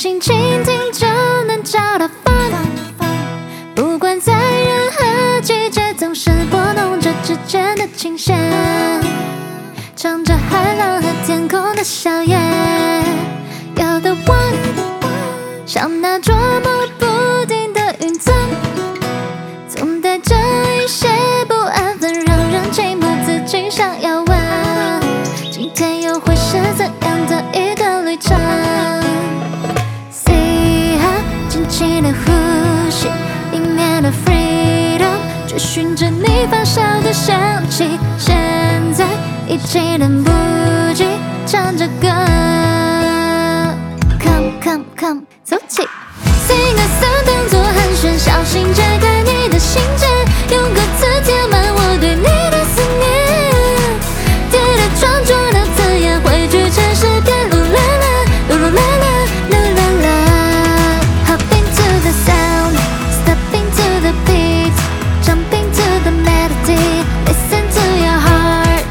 心倾听就能找到 fun。不管在任何季节，总是拨弄着指尖的琴弦，唱着海浪和天空的笑颜。有的玩，像那捉摸不定的云层，总带着一些不安分，让人情不自禁想要问，今天又会是怎样的一段旅程 ？See her 轻轻的呼吸，里面的 freedom， 追寻着你发梢的香气。现在一起等不及，唱着歌 ，Come come come， 走起 ，Sing a song 当作寒暄，小心解开你的心结，用歌词填满我对你的思念。叠叠撞撞的字眼汇聚成诗篇，噜啦啦，噜噜啦啦，噜啦啦。Hop into the sound, step into the beat, jump into the melody, listen to your heart。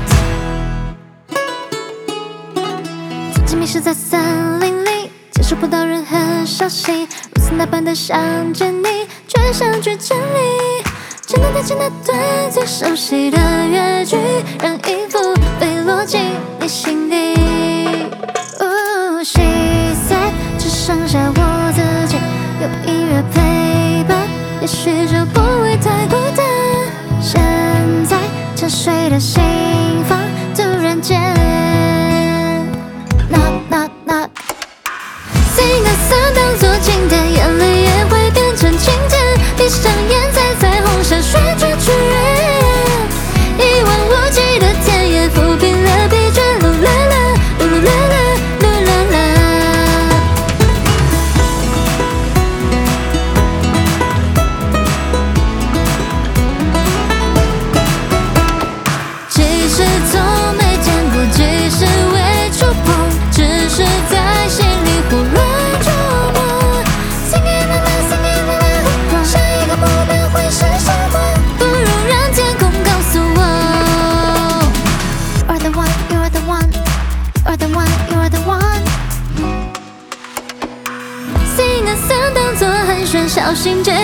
曾经迷失在森林里，接触不到任何消息，如此那般的想见你，却想去见你。只能弹起那段最熟悉的乐句，让音符飞落进你心底。She said， 只剩下我自己，有音乐陪伴，也许就不会太孤单。现在沉睡的心房突然间 knock knock knock。Sing a song 当作经典，眼泪也会变成晴天。闭上眼，在彩虹下旋转曲跃，一望无际的田野抚平了疲倦。噜啦啦，噜噜啦啦，噜啦啦。即使从没见过，即使未触碰，只是在心里胡乱琢磨。Singing la la, singing la la， 下一个目标会是什么？不如让天空告诉我。You are the one, you are the one, you are the one, you are the one。Sing a song 当作寒暄，小心解